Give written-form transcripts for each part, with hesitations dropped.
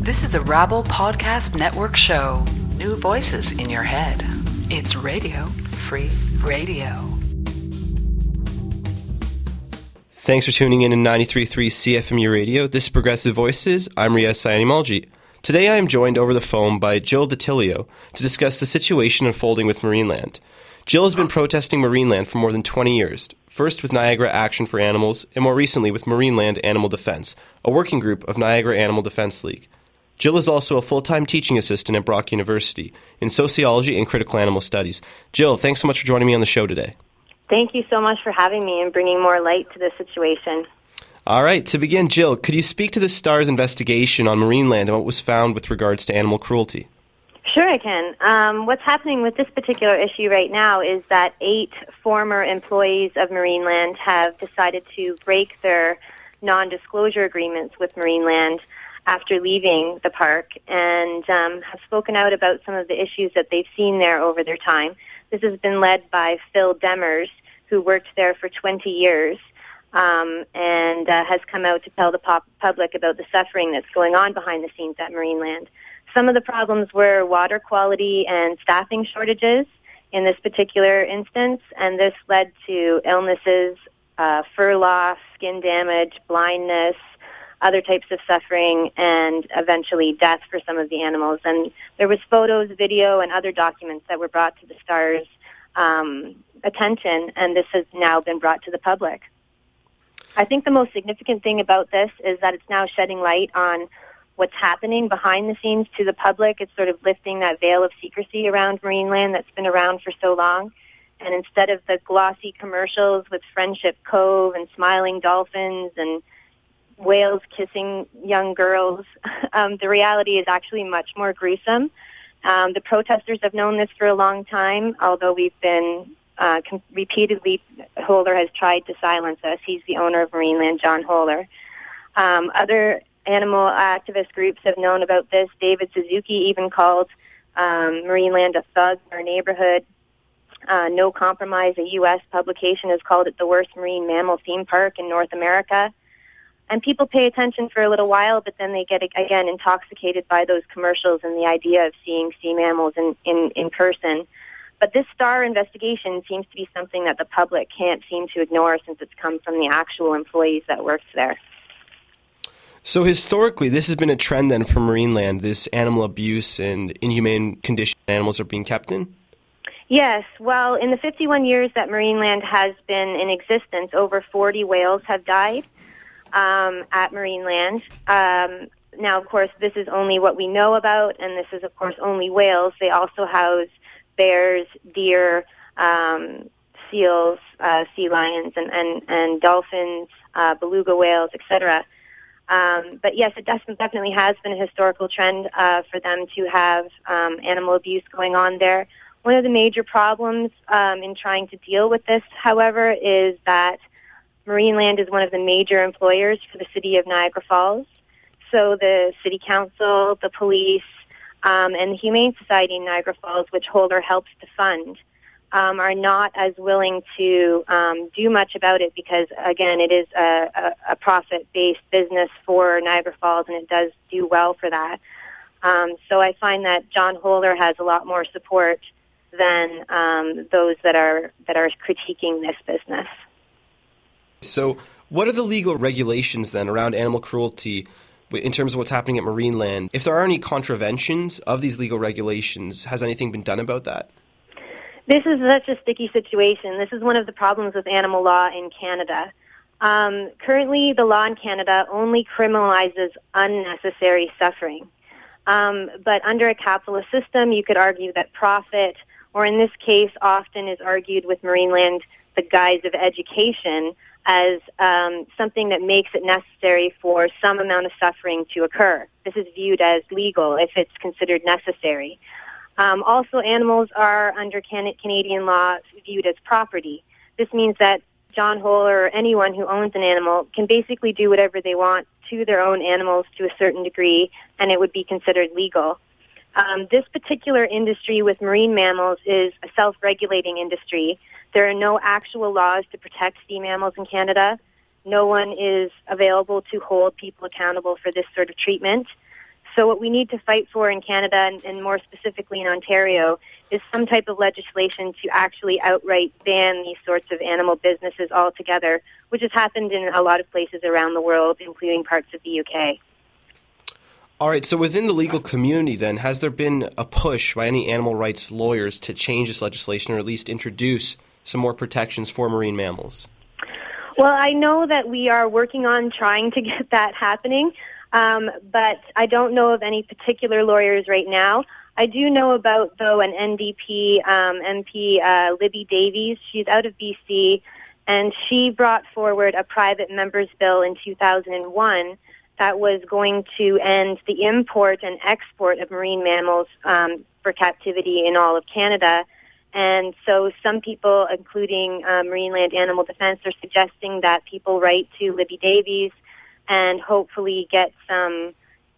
This is a Rabble Podcast Network show. New voices in your head. It's Radio Free Radio. Thanks for tuning in 93.3 CFMU Radio. This is Progressive Voices. I'm Riaz Sayani-Malji. Today I am joined over the phone by Jill DiTillio to discuss the situation unfolding with Marineland. Jill has been protesting Marineland for more than 20 years, first with Niagara Action for Animals, and more recently with Marineland Animal Defense, a working group of Niagara Animal Defense League. Jill is also a full-time teaching assistant at Brock University in sociology and critical animal studies. Jill, thanks so much for joining me on the show today. Thank you so much for having me and bringing more light to this situation. All right, to begin, Jill, could you speak to the STARS investigation on Marineland and what was found with regards to animal cruelty? Sure, I can. What's happening with this particular issue right now is that 8 former employees of Marineland have decided to break their non-disclosure agreements with Marineland after leaving the park and have spoken out about some of the issues that they've seen there over their time. This has been led by Phil Demers, who worked there for 20 years and has come out to tell the public about the suffering that's going on behind the scenes at Marineland. Some of the problems were water quality and staffing shortages in this particular instance, and this led to illnesses, fur loss, skin damage, blindness, other types of suffering, and eventually death for some of the animals. And there was photos, video, and other documents that were brought to the STARS attention, and this has now been brought to the public. I think the most significant thing about this is that it's now shedding light on what's happening behind the scenes to the public. It's sort of lifting that veil of secrecy around Marineland that's been around for so long. And instead of the glossy commercials with Friendship Cove and smiling dolphins and whales kissing young girls, the reality is actually much more gruesome. The protesters have known this for a long time, although we've been repeatedly, Holler has tried to silence us. He's the owner of Marineland, John Holler. Other animal activist groups have known about this. David Suzuki even called Marineland a thug in our neighborhood. No Compromise, a U.S. publication, has called it the worst marine mammal theme park in North America. And people pay attention for a little while, but then they get, again, intoxicated by those commercials and the idea of seeing sea mammals in person. But this STAR investigation seems to be something that the public can't seem to ignore since it's come from the actual employees that worked there. So historically, this has been a trend then for Marineland, this animal abuse and inhumane condition animals are being kept in? Yes. Well, in the 51 years that Marineland has been in existence, over 40 whales have died at Marineland. Now, of course, this is only what we know about, and this is, of course, only whales. They also house bears, deer, seals, sea lions, and dolphins, beluga whales, etc. But yes, it definitely has been a historical trend for them to have animal abuse going on there. One of the major problems in trying to deal with this, however, is that Marineland is one of the major employers for the city of Niagara Falls. So the city council, the police, and the Humane Society in Niagara Falls, which Holler helps to fund, are not as willing to do much about it because, again, it is a profit-based business for Niagara Falls, and it does do well for that. So I find that John Holler has a lot more support than those that are critiquing this business. So what are the legal regulations then around animal cruelty in terms of what's happening at Marineland? If there are any contraventions of these legal regulations, has anything been done about that? This is such a sticky situation. This is one of the problems with animal law in Canada. Currently, the law in Canada only criminalizes unnecessary suffering. But under a capitalist system, you could argue that profit, or in this case, often is argued with Marineland, the guise of education, as something that makes it necessary for some amount of suffering to occur. This is viewed as legal if it's considered necessary. Also, animals are, under Canadian law, viewed as property. This means that John Holler or anyone who owns an animal can basically do whatever they want to their own animals to a certain degree, and it would be considered legal. This particular industry with marine mammals is a self-regulating industry. There are no actual laws to protect sea mammals in Canada. No one is available to hold people accountable for this sort of treatment. So what we need to fight for in Canada, and more specifically in Ontario, is some type of legislation to actually outright ban these sorts of animal businesses altogether, which has happened in a lot of places around the world, including parts of the UK. All right, so within the legal community then, has there been a push by any animal rights lawyers to change this legislation or at least introduce some more protections for marine mammals? Well, I know that we are working on trying to get that happening, but I don't know of any particular lawyers right now. I do know about, though, an NDP MP, Libby Davies. She's out of BC, and she brought forward a private member's bill in 2001 that was going to end the import and export of marine mammals for captivity in all of Canada. And so some people, including Marineland Animal Defense, are suggesting that people write to Libby Davies and hopefully get some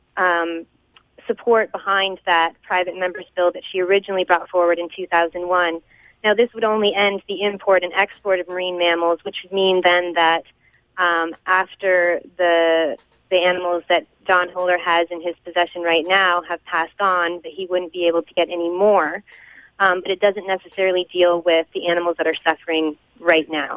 support behind that private member's bill that she originally brought forward in 2001. Now, this would only end the import and export of marine mammals, which would mean then that after the animals that Don Holer has in his possession right now have passed on, that he wouldn't be able to get any more. But it doesn't necessarily deal with the animals that are suffering right now.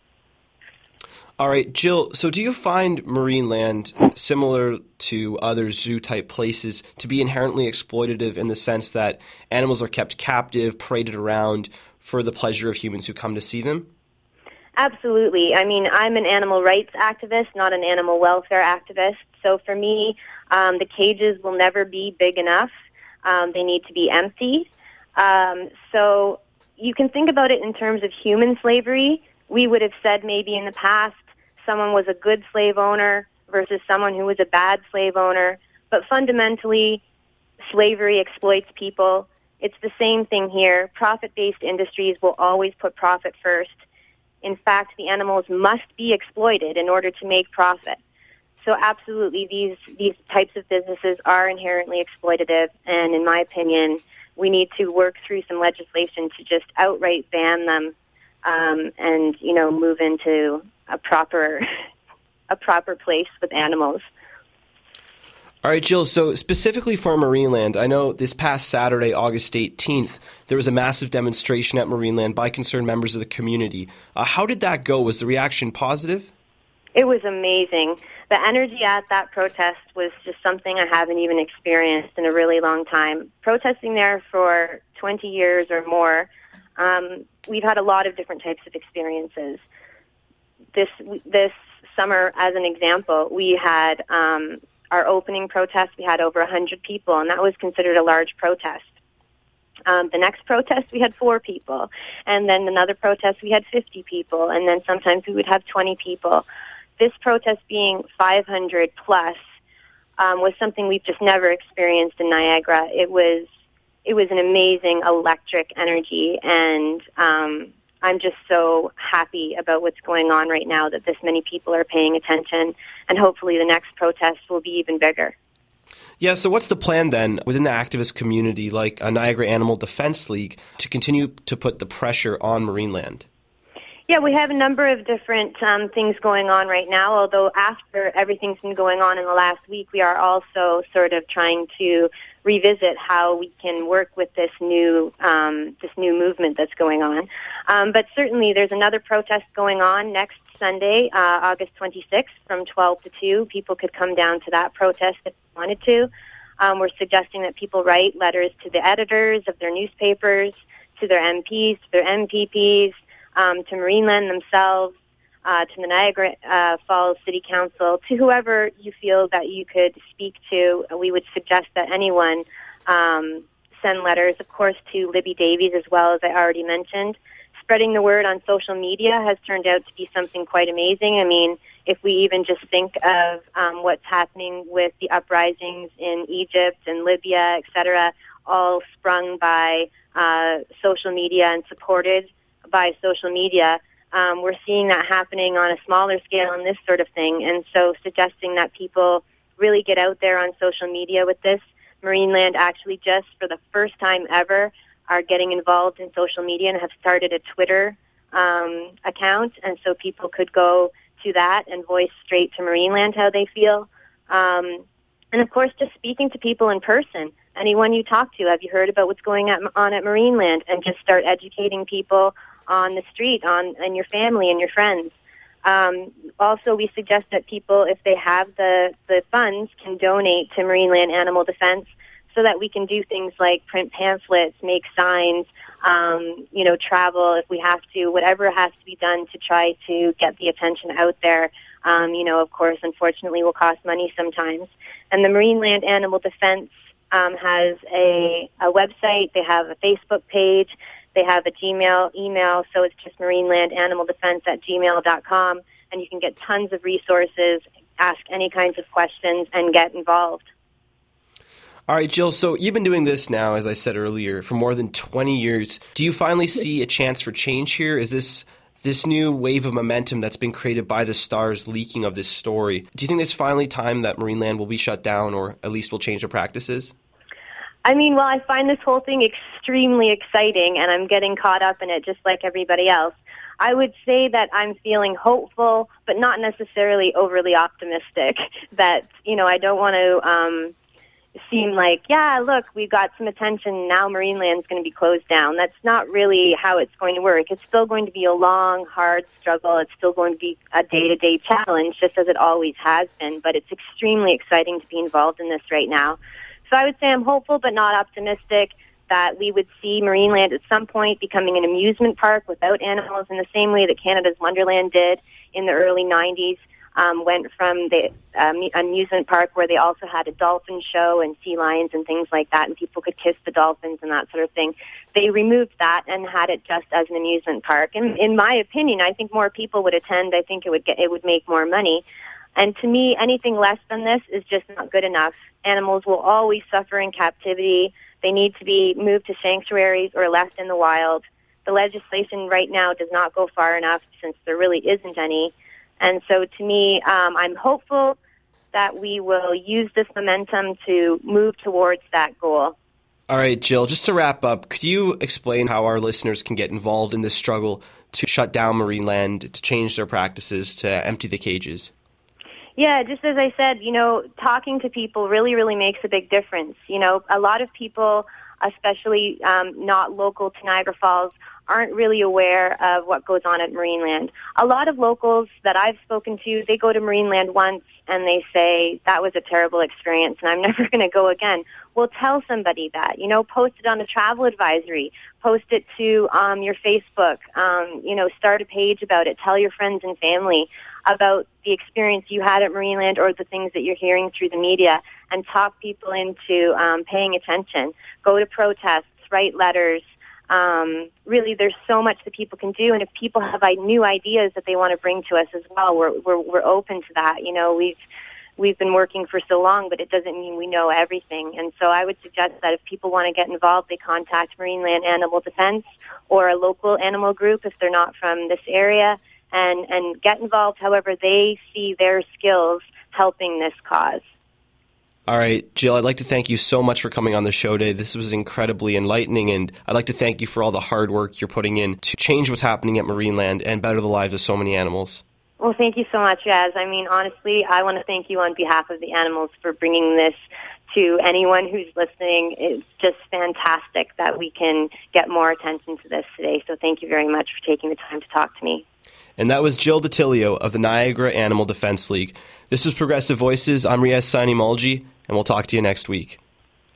All right, Jill, so do you find Marineland, similar to other zoo-type places, to be inherently exploitative in the sense that animals are kept captive, paraded around for the pleasure of humans who come to see them? Absolutely. I mean, I'm an animal rights activist, not an animal welfare activist. So for me, the cages will never be big enough. They need to be empty. So you can think about it in terms of human slavery. We would have said maybe in the past someone was a good slave owner versus someone who was a bad slave owner. But fundamentally, slavery exploits people. It's the same thing here. Profit-based industries will always put profit first. In fact, the animals must be exploited in order to make profit. So absolutely, these types of businesses are inherently exploitative, and in my opinion, we need to work through some legislation to just outright ban them, and move into a proper place with animals. All right, Jill, so specifically for Marineland, I know this past Saturday, August 18th, there was a massive demonstration at Marineland by concerned members of the community. How did that go? Was the reaction positive? It was amazing. The energy at that protest was just something I haven't even experienced in a really long time. Protesting there for 20 years or more, we've had a lot of different types of experiences. This summer, as an example, we had our opening protest. We had over 100 people, and that was considered a large protest. The next protest, we had 4 people. And then another protest, we had 50 people. And then sometimes we would have 20 people. This protest being 500 plus was something we've just never experienced in Niagara. It was an amazing electric energy, and I'm just so happy about what's going on right now, that this many people are paying attention, and hopefully the next protest will be even bigger. Yeah, so what's the plan then within the activist community like a Niagara Animal Defense League to continue to put the pressure on Marineland? Yeah, we have a number of different things going on right now, although after everything's been going on in the last week, we are also sort of trying to revisit how we can work with this new movement that's going on. But certainly there's another protest going on next Sunday, August 26th, from 12 to 2. People could come down to that protest if they wanted to. We're suggesting that people write letters to the editors of their newspapers, to their MPs, to their MPPs, to Marineland themselves, to the Niagara Falls City Council, to whoever you feel that you could speak to. We would suggest that anyone send letters, of course, to Libby Davies as well, as I already mentioned. Spreading the word on social media has turned out to be something quite amazing. I mean, if we even just think of what's happening with the uprisings in Egypt and Libya, etc., all sprung by social media and supported by social media, we're seeing that happening on a smaller scale in this sort of thing. And so suggesting that people really get out there on social media with this. Marineland actually just for the first time ever are getting involved in social media and have started a Twitter account. And so people could go to that and voice straight to Marineland how they feel. And, of course, just speaking to people in person. Anyone you talk to, have you heard about what's going on at Marineland? And just start educating people on the street, and your family and your friends. Also, we suggest that people, if they have the funds, can donate to Marineland Animal Defense so that we can do things like print pamphlets, make signs, travel if we have to, whatever has to be done to try to get the attention out there. Of course, unfortunately, will cost money sometimes. And the Marineland Animal Defense has a website. They have a Facebook page. They have a Gmail email, so it's just marinelandanimal.defense@gmail.com, and you can get tons of resources, ask any kinds of questions, and get involved. All right, Jill, so you've been doing this now, as I said earlier, for more than 20 years. Do you finally see a chance for change here? Is this new wave of momentum that's been created by the Star's leaking of this story, do you think it's finally time that Marineland will be shut down, or at least will change their practices? I find this whole thing extremely exciting, and I'm getting caught up in it just like everybody else. I would say that I'm feeling hopeful, but not necessarily overly optimistic. That, I don't want to seem like, look, we got some attention, now Marineland's going to be closed down. That's not really how it's going to work. It's still going to be a long, hard struggle. It's still going to be a day-to-day challenge, just as it always has been. But it's extremely exciting to be involved in this right now. So I would say I'm hopeful but not optimistic that we would see Marineland at some point becoming an amusement park without animals in the same way that Canada's Wonderland did in the early 90s. Went from the amusement park where they also had a dolphin show and sea lions and things like that, and people could kiss the dolphins and that sort of thing. They removed that and had it just as an amusement park. And in my opinion, I think more people would attend. I think it would make more money. And to me, anything less than this is just not good enough. Animals will always suffer in captivity. They need to be moved to sanctuaries or left in the wild. The legislation right now does not go far enough since there really isn't any. And so to me, I'm hopeful that we will use this momentum to move towards that goal. All right, Jill, just to wrap up, could you explain how our listeners can get involved in this struggle to shut down Marineland, to change their practices, to empty the cages? Yeah, just as I said, talking to people really, really makes a big difference. A lot of people, especially not local to Niagara Falls, aren't really aware of what goes on at Marineland. A lot of locals that I've spoken to, they go to Marineland once and they say, that was a terrible experience and I'm never going to go again. Well, tell somebody that. Post it on a travel advisory. Post it to your Facebook. Start a page about it. Tell your friends and family about the experience you had at Marineland or the things that you're hearing through the media, and talk people into paying attention. Go to protests, write letters. Really, there's so much that people can do, and if people have new ideas that they want to bring to us as well, we're open to that. We've been working for so long, but it doesn't mean we know everything. And so I would suggest that if people want to get involved, they contact Marineland Animal Defense or a local animal group if they're not from this area, and get involved however they see their skills helping this cause. All right, Jill, I'd like to thank you so much for coming on the show today. This was incredibly enlightening, and I'd like to thank you for all the hard work you're putting in to change what's happening at Marineland and better the lives of so many animals. Well, thank you so much, Raz. Honestly, I want to thank you on behalf of the animals for bringing this to anyone who's listening. It's just fantastic that we can get more attention to this today. So thank you very much for taking the time to talk to me. And that was Jill Datilio of the Niagara Animal Defense League. This was Progressive Voices. I'm Riaz Saini-Mulji, and we'll talk to you next week.